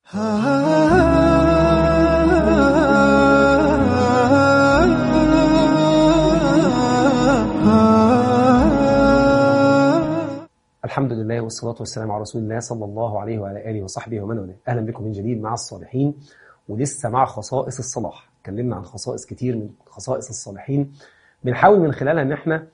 الحمد لله والصلاة والسلام على رسول الله صلى الله عليه وعلى آله وصحبه ومن والاه. أهلا بكم من جديد مع الصالحين، ولسه مع خصائص الصلاح. اتكلمنا عن خصائص كتير من خصائص الصالحين، بنحاول من خلالها ان احنا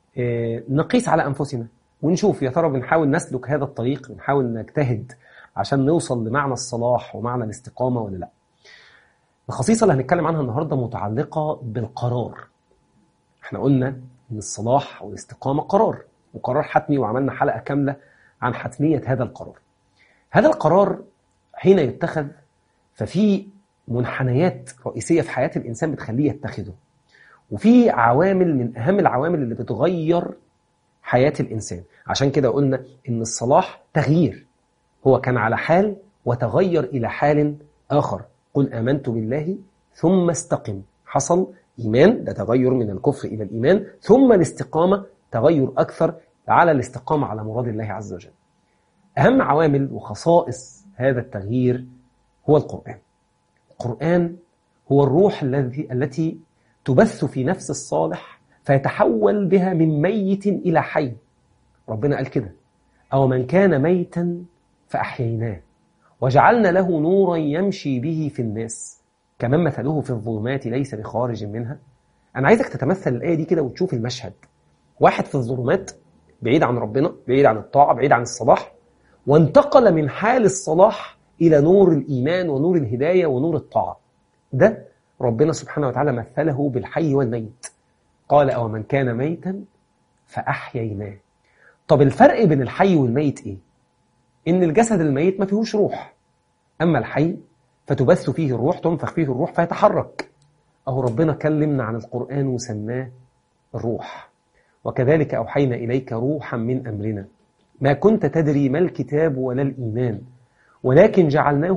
نقيس على أنفسنا ونشوف يا ترى بنحاول نسلك هذا الطريق، بنحاول نجتهد عشان نوصل لمعنى الصلاح ومعنى الاستقامة ولا لا. الخصيصة اللي هنتكلم عنها النهاردة متعلقة بالقرار. احنا قلنا ان الصلاح والاستقامة قرار، وقرار حتمي، وعملنا حلقة كاملة عن حتمية هذا القرار. هذا القرار حين يتخذ ففي منحنيات رئيسية في حياة الإنسان بتخليه يتخذه، وفي عوامل من أهم العوامل اللي بتغير حياة الإنسان. عشان كده قلنا إن الصلاح تغيير، هو كان على حال وتغير إلى حال آخر. قل آمنت بالله ثم استقم. حصل إيمان، ده تغير من الكفر إلى الإيمان، ثم الاستقامة تغير أكثر على الاستقامة على مراد الله عز وجل. أهم عوامل وخصائص هذا التغيير هو القرآن. القرآن هو الروح التي تبث في نفس الصالح فيتحول بها من ميت إلى حي. ربنا قال كده: أو من كان ميتا فأحييناه وجعلنا له نورا يمشي به في الناس كمن مثله في الظلمات ليس بخارج منها. أنا عايزك تتمثل الآية دي كده وتشوف المشهد. واحد في الظلمات، بعيد عن ربنا، بعيد عن الطاعة، بعيد عن الصلاح، وانتقل من حال الصلاح إلى نور الإيمان ونور الهداية ونور الطاعة. ده ربنا سبحانه وتعالى مثله بالحي والميت. قال: أو من كان ميتا فأحييناه. طب الفرق بين الحي والميت إيه؟ إن الجسد الميت ما فيهوش روح، أما الحي فتبث فيه الروح، تنفخ فيه الروح فيتحرك. أهو ربنا كلمنا عن القرآن وسماه الروح. وكذلك أوحينا إليك روحا من أمرنا ما كنت تدري ما الكتاب ولا الإيمان ولكن جعلناه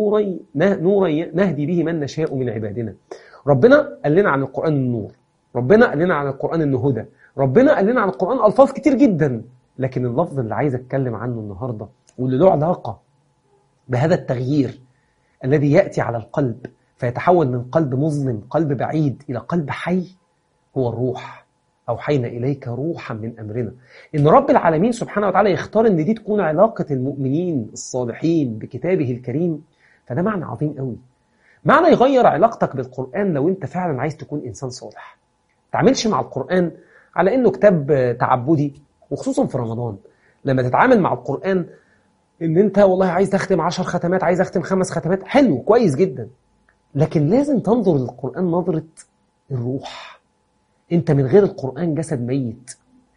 نورا نهدي به من نشاء من عبادنا. ربنا قال لنا عن القرآن النور، ربنا قال لنا عن القرآن إنه هدى، ربنا قال لنا عن القرآن ألفاظ كتير جدا، لكن اللفظ اللي عايز أتكلم عنه النهاردة واللي له علاقة بهذا التغيير الذي يأتي على القلب فيتحول من قلب مظلم، قلب بعيد، إلى قلب حي، هو الروح. أوحينا إليك روحا من أمرنا. إن رب العالمين سبحانه وتعالى يختار إن دي تكون علاقة المؤمنين الصالحين بكتابه الكريم، فده معنى عظيم قوي، معنى يغير علاقتك بالقرآن. لو أنت فعلا عايز تكون إنسان صالح، تعملش مع القرآن على إنه كتاب تعبدي، وخصوصا في رمضان لما تتعامل مع القرآن إن أنت والله عايز تختم 10 ختمات، عايز أختم 5 ختمات، حلو كويس جدا، لكن لازم تنظر للقرآن نظرة الروح. أنت من غير القرآن جسد ميت.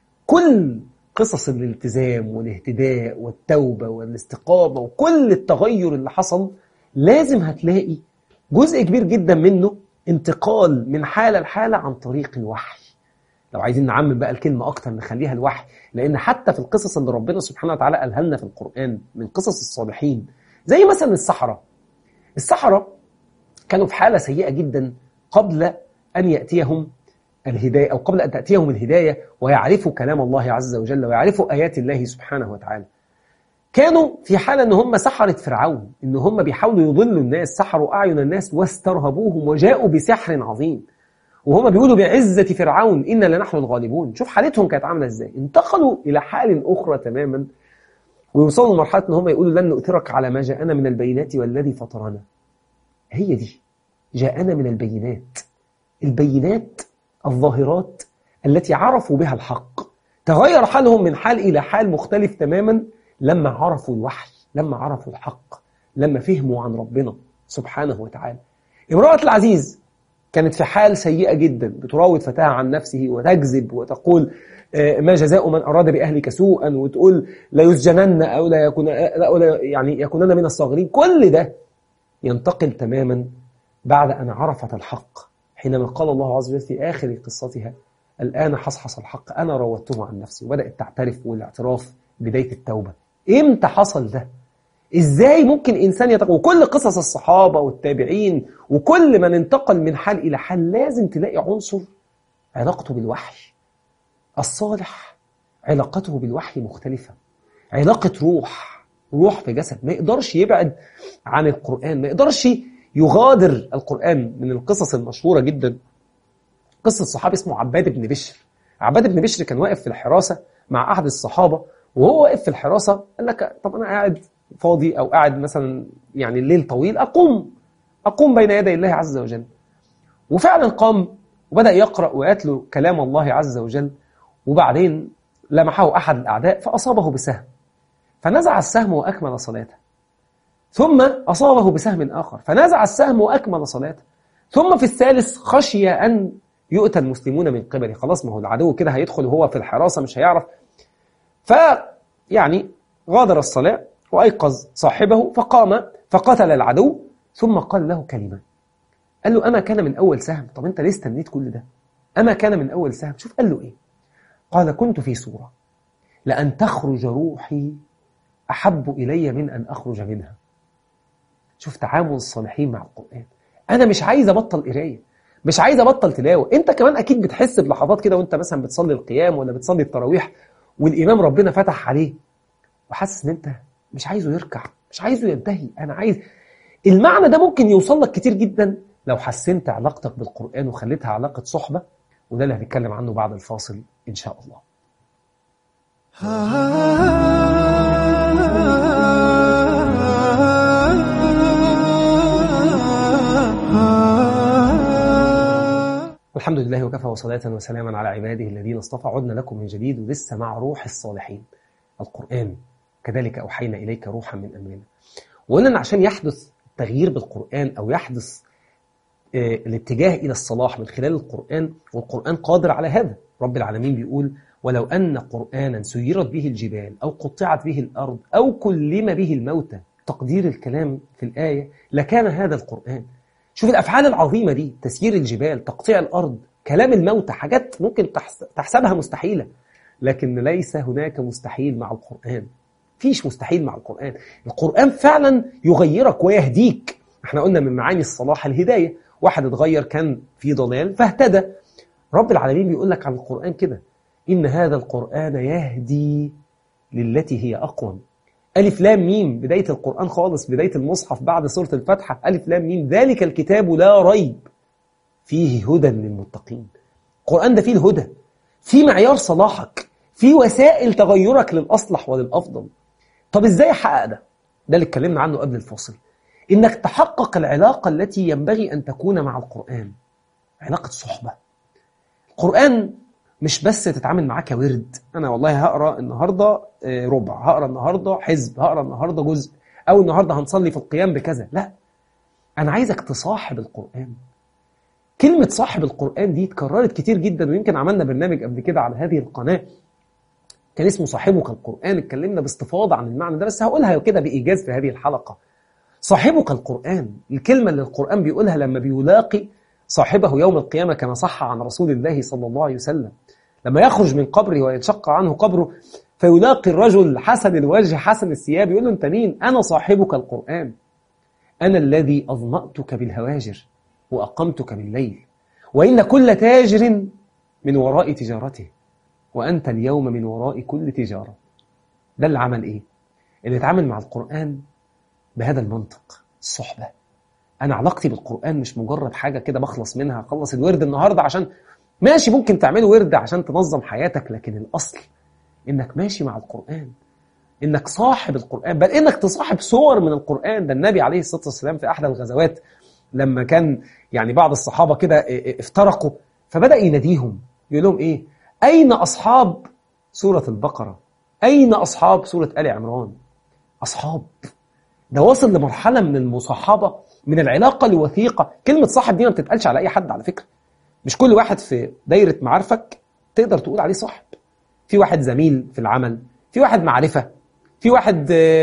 كل قصص الالتزام والاهتداء والتوبة والاستقامة وكل التغير اللي حصل لازم هتلاقي جزء كبير جدا منه انتقال من حالة لحالة عن طريق الوحي. لو عايزين نعمم بقى الكلمة أكتر نخليها الوحي، لأن حتى في القصص اللي ربنا سبحانه وتعالى قالها لنا في القرآن من قصص الصالحين، زي مثلا السحرة كانوا في حالة سيئة جدا قبل أن يأتيهم الهداية، أو قبل أن تأتيهم الهداية ويعرفوا كلام الله عز وجل ويعرفوا آيات الله سبحانه وتعالى. كانوا في حالة أن هم سحرة فرعون، أن هم بيحاولوا يضلوا الناس، سحروا أعين الناس واسترهبوهم وجاءوا بسحر عظيم، وهم بيقولوا بعزة فرعون إنا لنحن الغالبون. شوف حالتهم كانت عاملة إزاي. انتقلوا إلى حال أخرى تماما، ويوصلوا لمرحلة أن هم يقولوا لن نؤثرك على ما جاءنا من البينات والذي فطرنا. هي دي جاءنا من البينات الظاهرات التي عرفوا بها الحق. تغير حالهم من حال إلى حال مختلف تماما لما عرفوا الوحي، لما عرفوا الحق، لما فهموا عن ربنا سبحانه وتعالى. امرأة العزيز كانت في حال سيئة جدا، بتراود فتاها عن نفسه وتكذب وتقول ما جزاء من أراد بأهلك سوءا، وتقول لا يسجنن أو لا يكونن من الصاغرين. كل ده ينتقل تماما بعد أن عرفت الحق، حينما قال الله عز وجل في آخر قصتها: الآن حصحص الحق أنا راودته عن نفسي. وبدأت تعترف، والاعتراف بداية التوبة. إمتى حصل ده؟ إزاي ممكن إنسان وكل قصص الصحابة والتابعين وكل من انتقل من حال إلى حال لازم تلاقي عنصر علاقته بالوحي. الصالح علاقته بالوحي مختلفة، علاقة روح في جسد، ما يقدرش يبعد عن القرآن، ما يقدرش يغادر القرآن. من القصص المشهورة جدا قصة صحابي اسمه عباد بن بشر. عباد بن بشر كان واقف في الحراسة مع أحد الصحابة، وهو واقف في الحراسة قال لك طب أنا قاعد فاضي أو قاعد مثلا يعني الليل طويل، أقوم بين يدي الله عز وجل. وفعلا قام وبدأ يقرأ ويتلو كلام الله عز وجل، وبعدين لمحه أحد الأعداء فأصابه بسهم، فنزع السهم وأكمل صلاته. ثم أصابه بسهم آخر فنزع السهم وأكمل صلاته. ثم في الثالث خشي أن يؤتى المسلمون من قبله، خلاص ما هو العدو كده هيدخل وهو في الحراسة مش هيعرف. فيعني غادر الصلاة وأيقظ صاحبه فقام فقتل العدو، ثم قال له كلمة، قال له أما كان من أول سهم؟ طب أنت ليه استنيت كل ده؟ أما كان من أول سهم؟ شوف قال له إيه؟ قال كنت في سورة لأن تخرج روحي أحب إلي من أن أخرج منها. شوف تعامل الصالحين مع القرآن. أنا مش عايز أبطل قراية، مش عايز أبطل تلاوة. أنت كمان أكيد بتحس بلحظات كده وأنت مثلا بتصلي القيام ولا بتصلي التراويح والإمام ربنا فتح عليه وحاسس إن أنت مش عايزه يركع، مش عايزه ينتهي. أنا عايز. المعنى ده ممكن يوصل لك كتير جدا لو حسنت علاقتك بالقرآن وخليتها علاقة صحبة، وده اللي هنتكلم عنه بعد الفاصل إن شاء الله. الحمد لله وكفى وصلاة وسلاما على عباده الذين اصطفى. عدنا لكم من جديد ولسه مع روح الصالحين القرآن. كذلك أوحينا إليك روحا من أمرنا. وقلنا عشان يحدث تغيير بالقرآن أو يحدث الاتجاه إلى الصلاح من خلال القرآن، والقرآن قادر على هذا. رب العالمين بيقول ولو أن قرآنا سيرت به الجبال أو قطعت به الأرض أو كلم به الموتى، تقدير الكلام في الآية لكان هذا القرآن. شوف الأفعال العظيمة دي، تسيير الجبال، تقطيع الأرض، كلام الموتى، حاجات ممكن تحسبها مستحيلة، لكن ليس هناك مستحيل مع القرآن. فيش مستحيل مع القرآن. القرآن فعلا يغيرك ويهديك. احنا قلنا من معاني الصلاح الهداية، واحد اتغير كان في ضلال فاهتدى. رب العالمين بيقول لك عن القرآن كده إن هذا القرآن يهدي للتي هي أقوم. ألف لام ميم، بداية القرآن خالص، بداية المصحف بعد سورة الفاتحة، ألف لام ميم، ذلك الكتاب لا ريب فيه هدى للمتقين. القرآن ده فيه الهدى، فيه معيار صلاحك، فيه وسائل تغيرك للأصلح وللأفضل. طب إزاي أحقق ده؟ ده اللي اتكلمنا عنه قبل الفاصل. إنك تحقق العلاقة التي ينبغي أن تكون مع القرآن، علاقة صحبة. القرآن مش بس تتعامل معاه كورد، أنا والله هقرأ النهاردة ربع، هقرأ النهاردة حزب، هقرأ النهاردة جزء، أو النهاردة هنصلي في القيام بكذا. لا، أنا عايزك تصاحب القرآن. كلمة صاحب القرآن دي اتكررت كتير جدا، ويمكن عملنا برنامج قبل كده على هذه القناة كان اسمه صاحبك القرآن، اتكلمنا باستفاضة عن المعنى ده، بس هقولها كده بإيجاز في هذه الحلقة. صاحبك القرآن، الكلمة اللي القرآن بيقولها لما بيلاقي صاحبه يوم القيامة، كما صح عن رسول الله صلى الله عليه وسلم، لما يخرج من قبره وينشق عنه قبره فيلاقي الرجل حسن الوجه حسن الثياب، يقول له أنت مين؟ أنا صاحبك القرآن، أنا الذي أظمأتك بالهواجر وأقمتك بالليل، وإن كل تاجر من وراء تجارته، وأنت اليوم من وراء كل تجارة. ده اللي عمل إيه؟ اللي اتعامل مع القرآن بهذا المنطق، الصحبة. أنا علاقتي بالقرآن مش مجرد حاجة كده بخلص منها، خلص الورد النهاردة عشان ماشي، ممكن تعمله ورد عشان تنظم حياتك، لكن الأصل إنك ماشي مع القرآن، إنك صاحب القرآن، بل إنك تصاحب صور من القرآن. ده النبي عليه الصلاة والسلام في أحد الغزوات لما كان يعني بعض الصحابة كده افترقوا، فبدأ يناديهم يقول لهم إيه؟ أين أصحاب سورة البقرة؟ أين أصحاب سورة آل عمران؟ أصحاب. ده وصل لمرحلة من المصاحبة، من العلاقة الوثيقة. كلمة صاحب دي ما بتتقالش على أي حد على فكرة. مش كل واحد في دايرة معارفك تقدر تقول عليه صاحب. في واحد زميل في العمل، في واحد معرفة، في واحد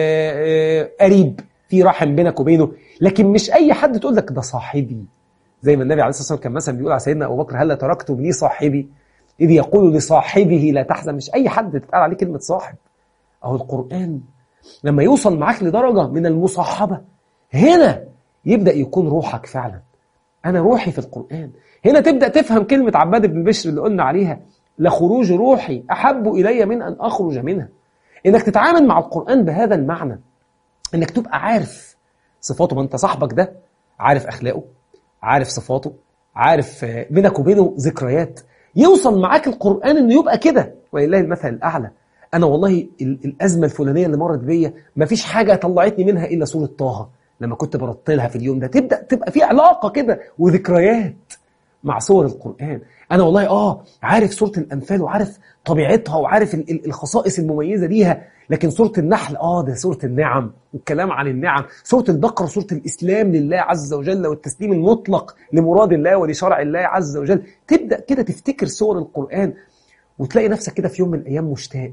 قريب، في رحم بينك وبينه، لكن مش أي حد تقول لك ده صاحبي. زي ما النبي عليه الصلاة والسلام كان مثلا بيقول على سيدنا أبو بكر هل تركتم لي صاحبي إذ يقول لصاحبه لا تحزن. مش أي حد تتقال عليه كلمة صاحب. أو القرآن لما يوصل معاك لدرجة من المصاحبة، هنا يبدأ يكون روحك فعلا. أنا روحي في القرآن. هنا تبدأ تفهم كلمة عباد بن بشر اللي قلنا عليها لخروج روحي أحب إلي من أن أخرج منها. إنك تتعامل مع القرآن بهذا المعنى، إنك تبقى عارف صفاته. ما انت صاحبك ده عارف اخلاقه، عارف صفاته، عارف بينك وبينه ذكريات. يوصل معاك القرآن انه يبقى كده، ولله المثل الاعلى. انا والله الازمه الفلانيه اللي مرت بيا مفيش حاجه طلعتني منها الا سوره طه. لما كنت برتلها في اليوم ده تبقى في علاقه كده وذكريات مع سور القرآن. أنا والله عارف سورة الأنفال وعارف طبيعتها وعارف الخصائص المميزة ليها. لكن سورة النحل ده سورة النعم والكلام عن النعم. سورة البقرة سورة الإسلام لله عز وجل والتسليم المطلق لمراد الله ولشرع الله عز وجل. تبدأ كده تفتكر سور القرآن وتلاقي نفسك كده في يوم من الأيام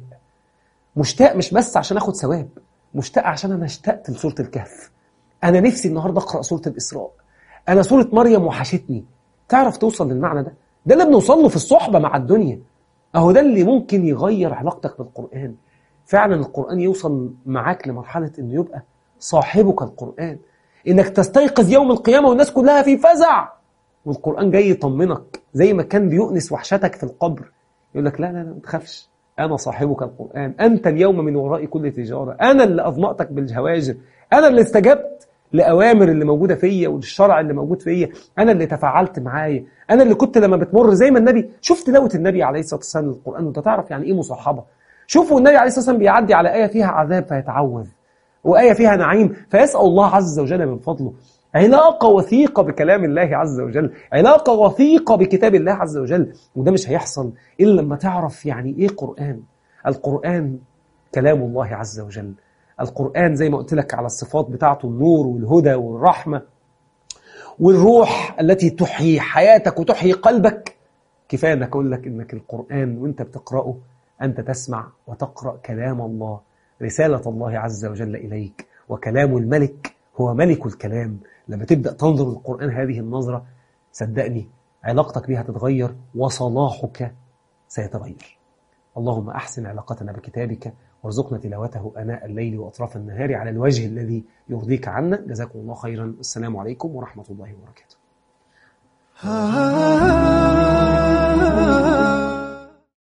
مشتاق مش بس عشان أخد ثواب، مشتاق عشان أنا اشتقت لسورة الكهف. أنا نفسي النهاردة أقرأ سورة الإسراء. أنا سورة مريم وحشتني. تعرف توصل للمعنى ده؟ ده اللي بنوصل له في الصحبة مع الدنيا. أهو ده اللي ممكن يغير علاقتك بالقرآن. فعلا القرآن يوصل معاك لمرحلة إنه يبقى صاحبك القرآن، إنك تستيقظ يوم القيامة والناس كلها في فزع والقرآن جاي يطمنك زي ما كان بيؤنس وحشتك في القبر. يقول لك لا لا لا ما تخافش، أنا صاحبك القرآن، أنت اليوم من وراء كل تجارة، أنا اللي أظمأتك بالجواجر، أنا اللي استجبت لأوامر اللي موجودة فيا وللشرع اللي موجود فيا، أنا اللي تفاعلت معايا، أنا اللي كنت لما بتمر زي ما النبي شفت تلاوة النبي عليه الصلاة والسلام للقرآن وأنت تعرف يعني إيه مصاحبة. شوفوا النبي عليه الصلاة والسلام بيعدي على آية فيها عذاب فيتعوذ، وآية فيها نعيم فيسأل الله عز وجل من فضله. علاقة وثيقة بكلام الله عز وجل، علاقة وثيقة بكتاب الله عز وجل. وده مش هيحصل إلا لما تعرف يعني إيه قرآن. القرآن كلام الله عز وجل. القرآن زي ما قلت لك على الصفات بتاعته، النور والهدى والرحمة والروح التي تحيي حياتك وتحيي قلبك. كفاية أنك أقول لك إنك القرآن وإنت بتقرأه أنت تسمع وتقرأ كلام الله، رسالة الله عز وجل إليك، وكلام الملك هو ملك الكلام. لما تبدأ تنظر للقرآن هذه النظرة صدقني علاقتك بها تتغير وصلاحك سيتغير. اللهم أحسن علاقتنا بكتابك وارزقنا تلاوته آناء الليل وأطراف النهار على الوجه الذي يرضيك عنا. جزاكم الله خيرا. السلام عليكم ورحمة الله وبركاته.